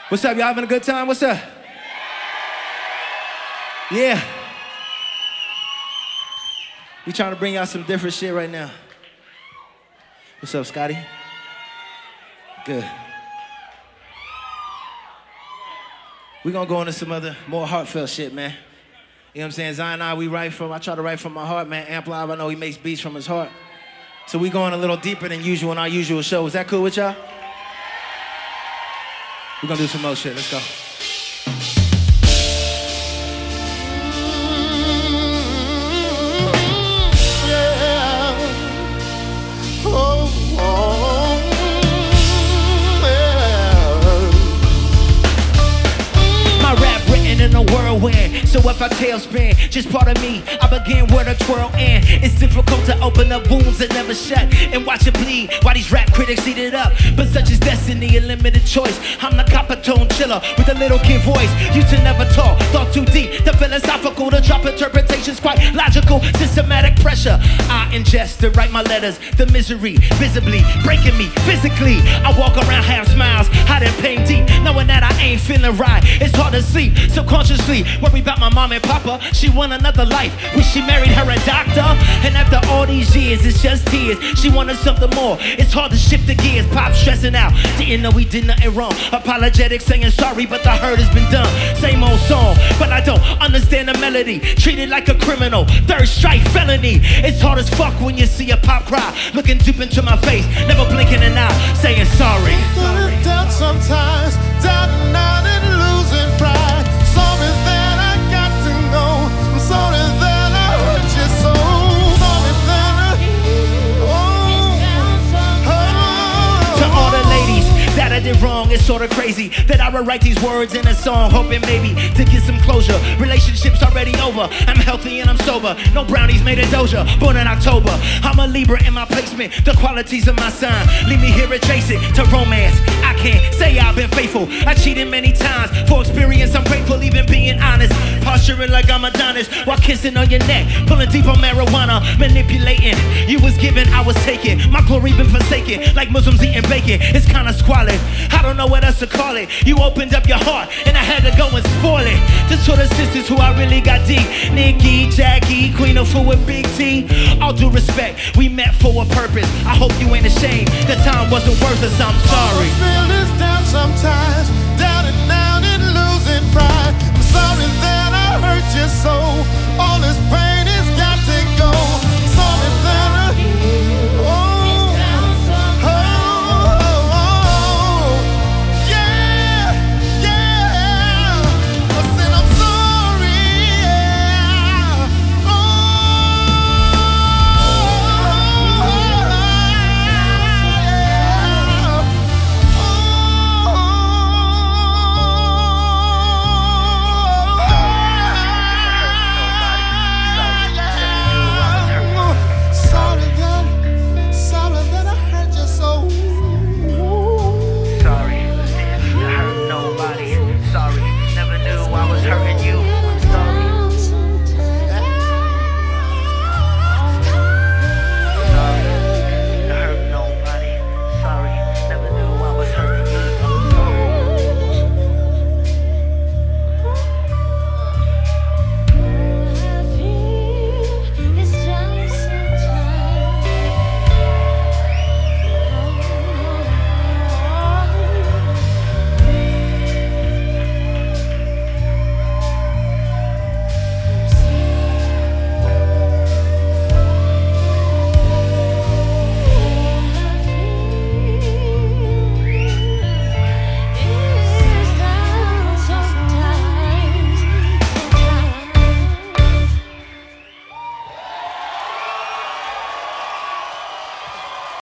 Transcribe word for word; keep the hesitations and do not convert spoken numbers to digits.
What's up, y'all having a good time? What's up? Yeah. We trying to bring y'all some different shit right now. What's up, Scotty? Good. We gonna go into some other more heartfelt shit, man. You know what I'm saying? Zion and I, we write from, I try to write from my heart, man. Amp Live, I know he makes beats from his heart. So we going a little deeper than usual in our usual show. Is that cool with y'all? We're gonna do some more shit, let's go. In a whirlwind, so if I tailspin, just part of me, I begin where the twirl end. It's difficult to open up wounds that never shut and watch it bleed while these rap critics eat it up. But such is destiny, a limited choice. I'm the copper tone chiller with a little kid voice. Used to never talk, thought too deep, the philosophical, the drop interpretations quite logical, systematic pressure. I ingest to write my letters, the misery visibly breaking me physically. I walk around half smiles, hiding pain deep, knowing that I ain't feeling right. It's hard to sleep, so consciously worry about my mom and papa. She want another life, wish she married her a doctor. And after all these years, it's just tears. She wanted something more, it's hard to shift the gears. Pop stressing out, didn't know we did nothing wrong. Apologetic, saying sorry, but the hurt has been done. Same old song, but I don't understand the melody. Treated like a criminal, third strike felony. It's hard as fuck when you see a pop cry, looking deep into my face, never blinking an eye, saying sorry. Sorry. Doubt sometimes, doubting not and losing pride. Sorry that I got to know. I'm sorry that I hurt you so. Sorry that I, oh, oh. To all the ladies that I did wrong, it's sorta crazy that I would write these words in a song, hoping maybe to get some closure. Relationships already over, I'm healthy and I'm sober. No brownies made in Doja, born in October. I'm a Libra in my placement, the qualities of my sign leave me here adjacent to romance. I can't say I've been faithful, I cheated many times. For experience, I'm grateful, even being honest. Posturing like I'm Adonis while kissing on your neck, pulling deep on marijuana, manipulating. You was given, I was taken, my glory been forsaken, like Muslims eating bacon. It's kinda squalid, I don't know what else to call it. You opened up your heart, and I had to go and spoil it. Just for the sisters who I really got deep, Nikki, Jackie, Queen of Food with Big T. All due respect, we met for a purpose. I hope you ain't ashamed, the time wasn't worth us, I'm sorry. I feel this down sometimes.